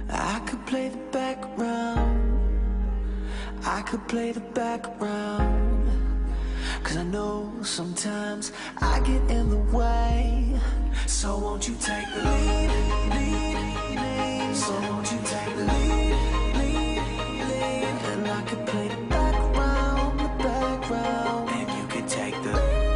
I could play the background, I could play the background, 'cause I know sometimes I get in the way. So won't you take the lead, so won't you take the lead, and I could play the background, and you could take the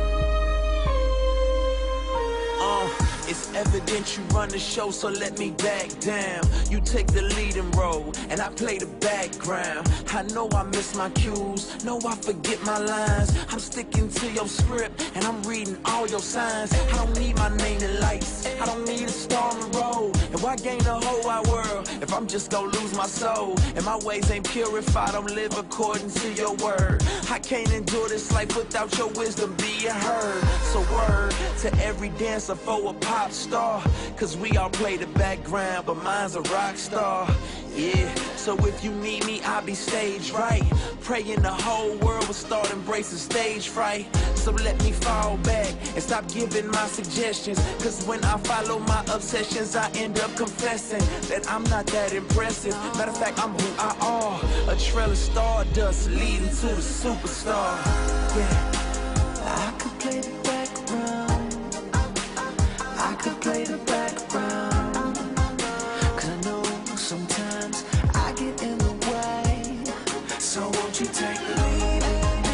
It's evident you run the show, so let me back down. You take the leading role, and I play the background. I know I miss my cues, know I forget my lines. I'm sticking to your script, and I'm reading all your signs. I don't need my name in lights, I don't need a star on the road. And why gain the whole wide world if I'm just gonna lose my soul? And my ways ain't pure if I don't live according to your word. I can't endure this life without your wisdom being heard. So word to every dancer for a pop star, 'cause we all play the background, but mine's a rock star. Yeah, so if you need me, I'll be stage right, praying the whole world will start embracing stage fright. So let me fall back and stop giving my suggestions, 'cause when I follow my obsessions, I end up confessing that I'm not that impressive. Matter of fact, I'm who I are, a trail of stardust leading to the superstar. Yeah, I could play the background, I could play the background, 'cause I know sometimes I get in the way. So won't you take the lead,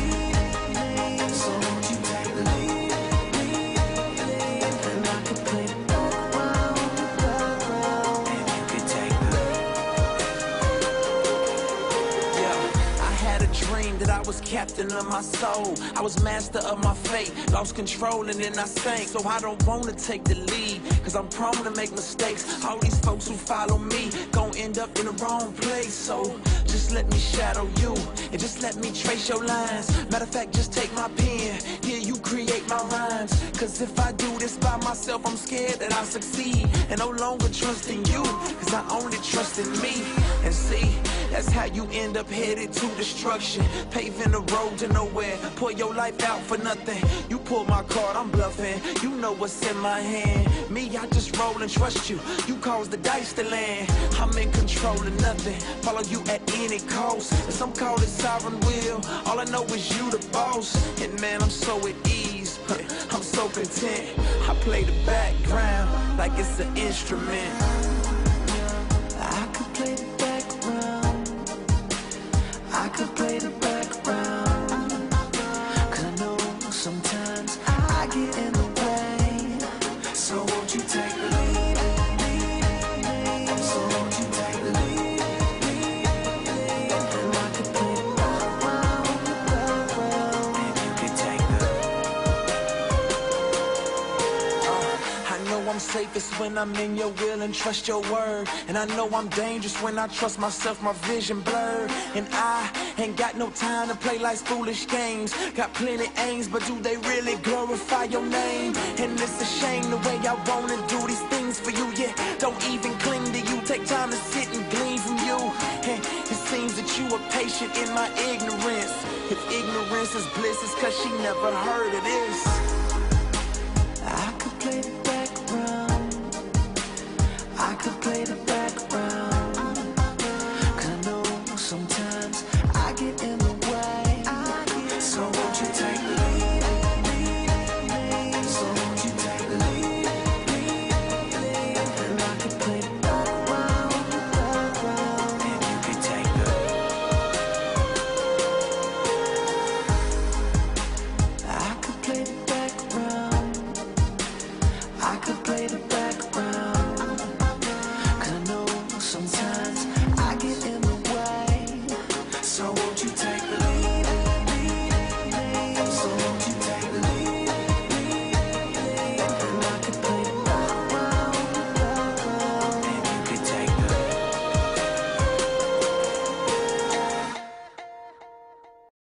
so won't you take the lead, and I could play the background, and you could take the I had a dream that I was captain of my soul, I was master of my fate, lost control and then I sank. So I don't wanna take the lead, 'cause I'm prone to make mistakes. All these folks who follow me gon' end up in the wrong place. So just let me shadow you, and just let me trace your lines. Matter of fact, just take my pen, here you create my rhymes. 'Cause if I do this by myself, I'm scared that I'll succeed, and no longer trust in you, 'cause I only trust in me. And see, that's how you end up headed to destruction, paving the road to nowhere, pour your life out for nothing. You pull my card, I'm bluffing, you know what's in my hand. Me, I just roll and trust you, you cause the dice to land. I'm in control of nothing, follow you at any cost. And some call it sovereign will, all I know is you the boss. And man, I'm so at ease, I'm so content. I play the background like it's an instrument. I could play the background, I could play the background, 'cause I know sometimes I get in the way. So won't you take the lead, so won't you take the lead, and I could play the background, and you could take the I know I'm safest when I'm in your will and trust your word. And I know I'm dangerous when I trust myself, my vision blurred. And I ain't got no time to play life's foolish games. Got plenty aims, but do they really glorify your name? And it's a shame the way I wanna do these things for you. Yeah, don't even cling to you, take time to sit and glean from you. And it seems that you are patient in my ignorance. If ignorance is bliss, it's 'cause she never heard of this. I could play the